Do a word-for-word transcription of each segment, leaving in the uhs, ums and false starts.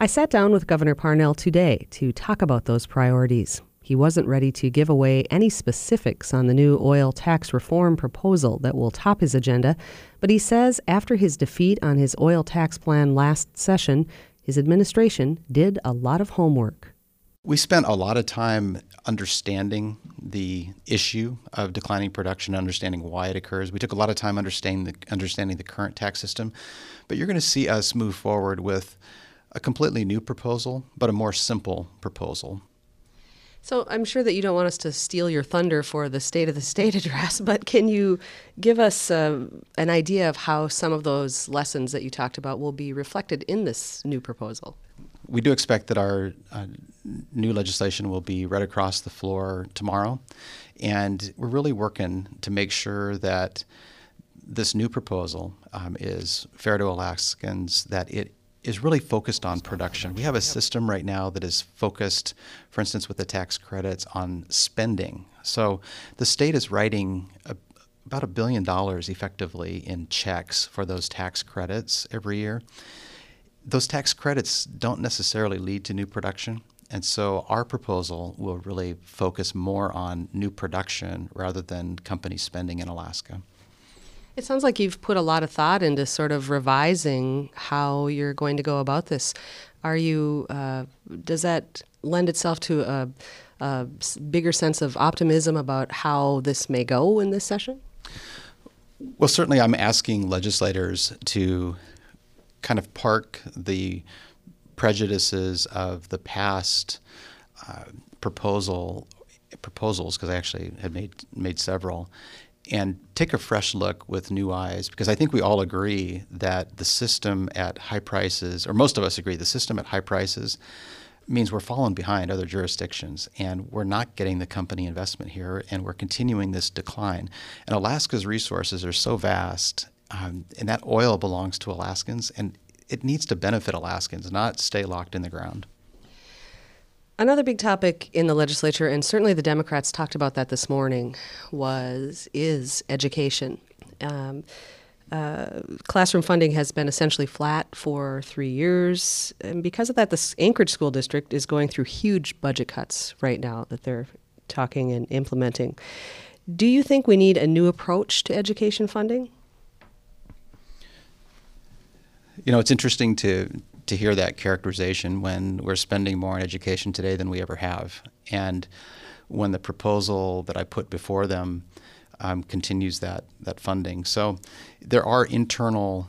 I sat down with Governor Parnell today to talk about those priorities. He wasn't ready to give away any specifics on the new oil tax reform proposal that will top his agenda, but he says after his defeat on his oil tax plan last session, his administration did a lot of homework. We spent a lot of time understanding the issue of declining production, understanding why it occurs. We took a lot of time understanding the, understanding the current tax system, but you're going to see us move forward with a completely new proposal, but a more simple proposal. So I'm sure that you don't want us to steal your thunder for the State of the State address, but can you give us uh, an idea of how some of those lessons that you talked about will be reflected in this new proposal? We do expect that our uh, new legislation will be read across the floor tomorrow, and we're really working to make sure that this new proposal um, is fair to Alaskans, that it is really focused on production. We have a system right now that is focused, for instance, with the tax credits, on spending. So the state is writing a, about a billion dollars effectively in checks for those tax credits every year. Those tax credits don't necessarily lead to new production, and so our proposal will really focus more on new production rather than company spending in Alaska. It sounds like you've put a lot of thought into sort of revising how you're going to go about this. Are you, uh, does that lend itself to a, a bigger sense of optimism about how this may go in this session? Well, certainly I'm asking legislators to kind of park the prejudices of the past uh, proposal proposals, because I actually had made made several, and take a fresh look with new eyes, because I think we all agree that the system at high prices, or most of us agree, the system at high prices means we're falling behind other jurisdictions, and we're not getting the company investment here, and we're continuing this decline. And Alaska's resources are so vast, um, and that oil belongs to Alaskans, and it needs to benefit Alaskans, not stay locked in the ground. Another big topic in the legislature, and certainly the Democrats talked about that this morning, was is education. Um, uh, classroom funding has been essentially flat for three years, and because of that, the Anchorage School District is going through huge budget cuts right now that they're talking and implementing. Do you think we need a new approach to education funding? You know, it's interesting to to hear that characterization when we're spending more on education today than we ever have. And when the proposal that I put before them um, continues that, that funding. So there are internal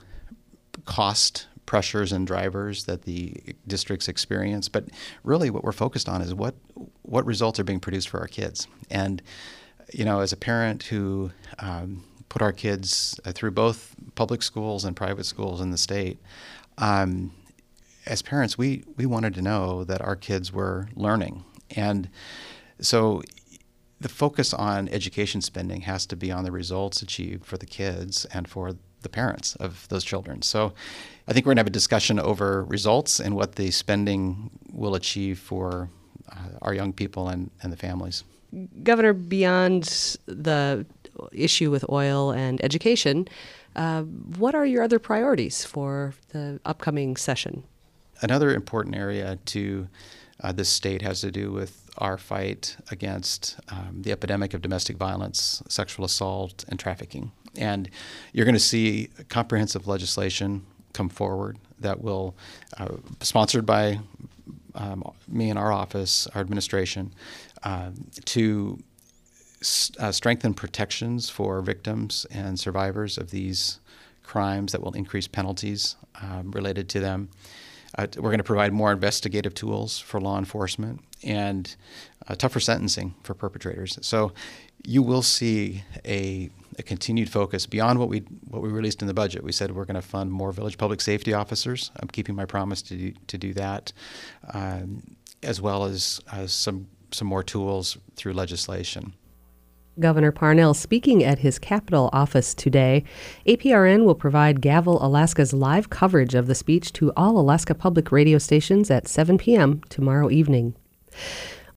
cost pressures and drivers that the districts experience, but really what we're focused on is what what results are being produced for our kids. And, you know, as a parent who um, put our kids uh, through both public schools and private schools in the state, um, as parents, we, we wanted to know that our kids were learning. And so the focus on education spending has to be on the results achieved for the kids and for the parents of those children. So I think we're going to have a discussion over results and what the spending will achieve for uh, our young people and, and the families. Governor, beyond the issue with oil and education, uh, what are your other priorities for the upcoming session? Another important area to uh, this state has to do with our fight against um, the epidemic of domestic violence, sexual assault, and trafficking. And you're going to see comprehensive legislation come forward that will, uh, sponsored by um, me and our office, our administration, uh, to s- uh, strengthen protections for victims and survivors of these crimes that will increase penalties um, related to them. Uh, we're going to provide more investigative tools for law enforcement and uh, tougher sentencing for perpetrators. So you will see a, a continued focus beyond what we what we released in the budget. We said we're going to fund more village public safety officers. I'm keeping my promise to do, to do that, um, as well as uh, some some more tools through legislation. Governor Parnell speaking at his Capitol office today. A P R N will provide Gavel, Alaska's live coverage of the speech to all Alaska Public radio stations at seven p.m. tomorrow evening.